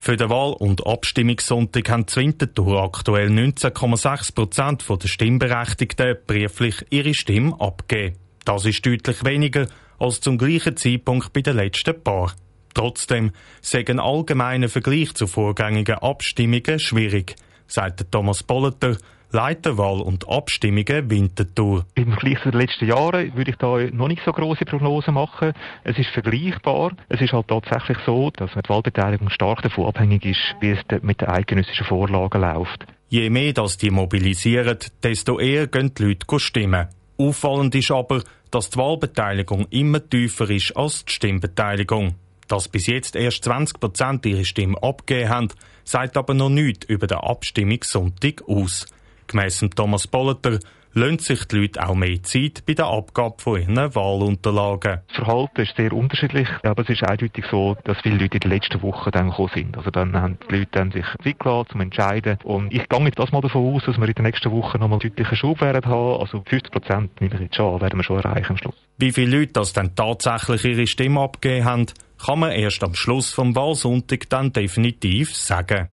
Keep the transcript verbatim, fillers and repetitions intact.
Für den Wahl- und Abstimmungssonntag haben in Winterthur aktuell neunzehn Komma sechs Prozent der Stimmberechtigten brieflich ihre Stimme abgegeben. Das ist deutlich weniger als zum gleichen Zeitpunkt bei den letzten paar. Trotzdem sei ein allgemeiner Vergleich zu vorgängigen Abstimmungen schwierig, sagt Thomas Polleter, Leiter Wahl- und Abstimmungen Winterthur. Im Vergleich zu den letzten Jahren würde ich da noch nicht so grosse Prognosen machen. Es ist vergleichbar. Es ist halt tatsächlich so, dass die Wahlbeteiligung stark davon abhängig ist, wie es mit den eidgenössischen Vorlagen läuft. Je mehr das die mobilisieren, desto eher gehen die Leute stimmen. Auffallend ist aber, dass die Wahlbeteiligung immer tiefer ist als die Stimmbeteiligung. Dass bis jetzt erst zwanzig Prozent ihre Stimme abgegeben haben, sagt aber noch nichts über den Abstimmungssonntag aus. Gemäss Thomas Polleter lohnt sich die Leute auch mehr Zeit bei der Abgabe von ihren Wahlunterlagen. Das Verhalten ist sehr unterschiedlich, aber es ist eindeutig so, dass viele Leute in den letzten Wochen dann gekommen sind. Also dann haben die Leute dann sich Zeit gelassen, zum Entscheiden. Und ich gehe jetzt das mal davon aus, dass wir in den nächsten Wochen nochmal deutlichen Schub werden haben. Also fünfzig Prozent nehme ich jetzt schon, werden wir schon erreichen am Schluss. Wie viele Leute das dann tatsächlich ihre Stimme abgegeben haben, kann man erst am Schluss vom Wahlsonntag dann definitiv sagen.